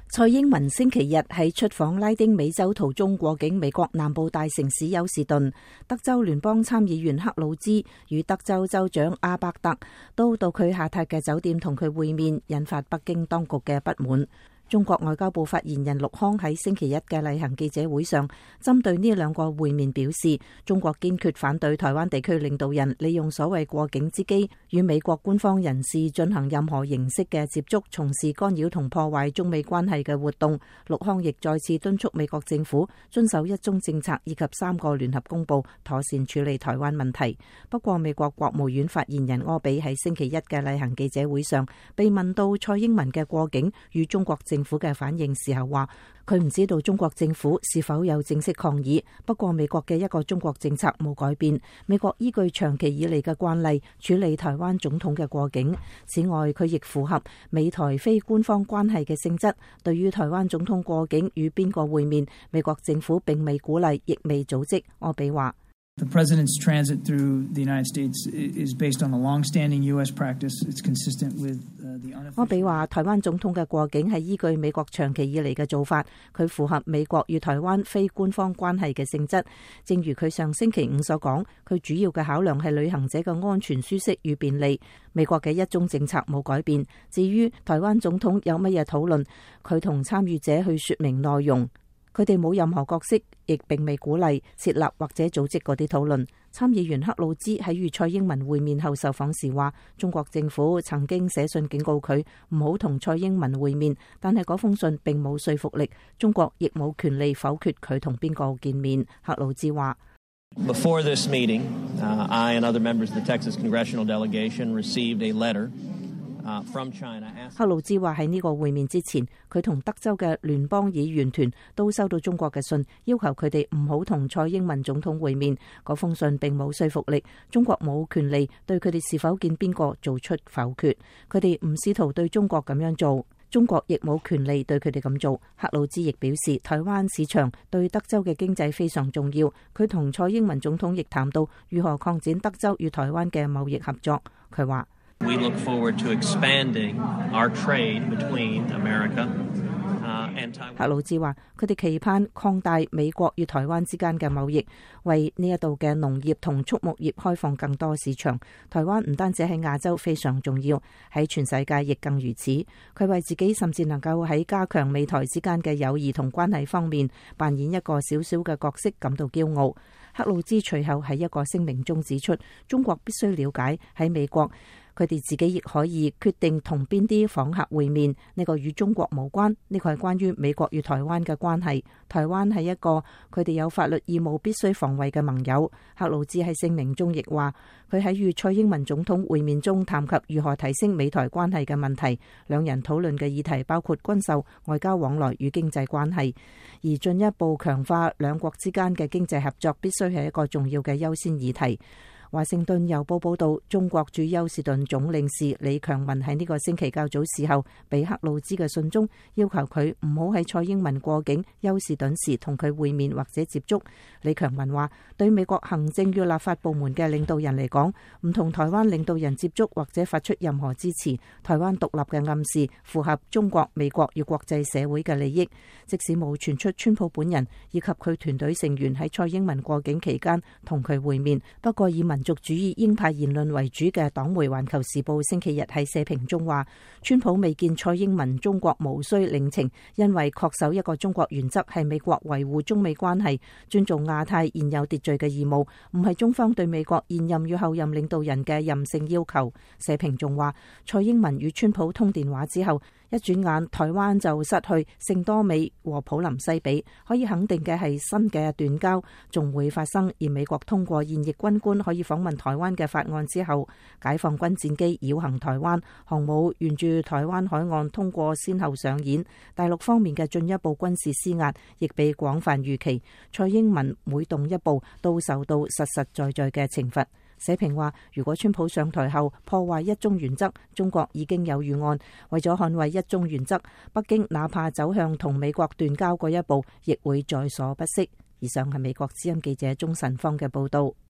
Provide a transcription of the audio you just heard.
蔡英文星期日喺出訪拉丁美洲途中過境美國南部大城市休士頓，德州聯邦參議員克魯茲與德州州長阿伯特都到佢下榻嘅酒店同佢會面，引發北京當局嘅不滿。中國外交部發言人陸康喺星期一嘅例行記者會上，針對呢兩個會面表示，中國堅決反對台灣地區領導人利用所謂過境之機與美國官方人士進行任何形式嘅接觸，從事干擾同破壞中美關係嘅活動。陸康亦再次敦促美國政府遵守一中政策以及3個聯合公報，妥善處理台灣問題。不過，美國國務院發言人柯比喺星期一嘅例行記者會上被問到蔡英文嘅過境與中國政府嘅反應時候，話佢唔知道中國政府是否有正式抗議，不過美國嘅一個中國政策冇改變，美國依據長期以嚟嘅慣例處理台灣總統嘅過境。此外，佢亦符合美台非官方關係嘅性質，對於台灣總統過境與邊個會面，美國政府並未鼓勵，亦未組織。柯比話 The president's transit through the United States is based on a long-standing U.S. practice. It's consistent with the unofficial. 柯比話，台灣總統嘅過境係依據美國長期以嚟嘅做法，佢符合美國與台灣非官方關係嘅性質。正如佢上星期五所講，佢主要嘅考量係旅行者嘅安全、舒適與便利。美國嘅一中政策冇改變。至於台灣總統有乜嘢討論，佢同參與者去說明內容。佢哋冇任何角色，亦並未鼓勵設立或者組織嗰啲討論。參議員克魯茲喺與蔡英文會面後受訪時話，中國政府曾經寫信警告佢唔好同蔡英文會面，但係嗰封信並冇說服力，中國亦冇權利否決佢同邊個見面。克魯茲話 ：Before this meeting, I and other members of the Texas congressional delegation received a letter. 克魯茲話喺呢個會面之前，佢同德州嘅聯邦議員團都收到中國嘅信，要求佢哋唔好同蔡英文總統會面。嗰封信並冇說服力，中國冇權利對佢哋是否見邊個做出否決。佢哋唔試圖對中國咁樣做，中國亦冇權利對佢哋咁做。克魯茲亦表示，台灣市場對德州嘅經濟非常重要。佢同蔡英文總統亦談到如何擴展德州與台灣嘅貿易合作。佢話 We look forward to expanding our trade between America and Taiwan. 克魯茲話：佢哋期盼擴大美國與台灣之間嘅貿易，為呢一度嘅農業同畜牧業開放更多市場。台灣唔單止喺亞洲非常重要，喺全世界亦更如此。佢為自己甚至能夠喺加強美台之間嘅友誼同關係方面扮演一個小小嘅角色感到驕傲。克魯茲隨後喺一個聲明中指出，中國必須了解喺美國，佢哋自己亦可以決定同邊啲訪客會面，呢個與中國無關，呢個係關於美國與台灣嘅關係。台灣係一個佢哋有法律義務必須防衛嘅盟友。克魯茲喺聲明中亦話，佢喺與蔡英文總統會面中談及如何提升美台關係嘅問題，兩人討論嘅議題包括軍售、外交往來與經濟關係，而進一步強化兩國之間嘅經濟合作必須係一個重要嘅優先議題。華盛頓郵報報道，中國駐休士頓總領事李強文喺呢個星期較早時候，俾克魯茲嘅信中要求佢唔好喺蔡英文過境休士頓時同佢會面或者接觸。李強文話：對美國行政與立法部門嘅領導人嚟講，唔同台灣領導人接觸或者發出任何支持台灣獨立嘅暗示，符合中國、美國與國際社會嘅利益。即使冇傳出川普本人以及佢團隊成員喺蔡英文過境期間同佢會面，不過以民族主義鷹派言論為主嘅黨媒《環球時報》星期日喺社評中話，川普未見蔡英文，中國無需領情，因為恪守一個中國原則係美國維護中美關係、尊重亞太現有秩序嘅義務，唔係中方對美國現任與後任領導人嘅任性要求。社評仲話，蔡英文與川普通電話之後，一轉眼台灣就失去聖多美和普林西比，可以肯定嘅係新嘅斷交仲會發生。而美國通過現役軍官可以訪問台灣嘅法案之後，解放軍戰機繞行台灣，航母沿住台灣海岸通過先後上演，大陸方面嘅進一步軍事施壓亦被廣泛預期。蔡英文每動一步都受到實實在在嘅懲罰。社評話，如果川普上台後破壞一中原則，中國已經有預案。為咗捍衛一中原則，北京哪怕走向同美國斷交嗰一步，亦會在所不惜。以上係美國之音記者鍾晨芳嘅報道。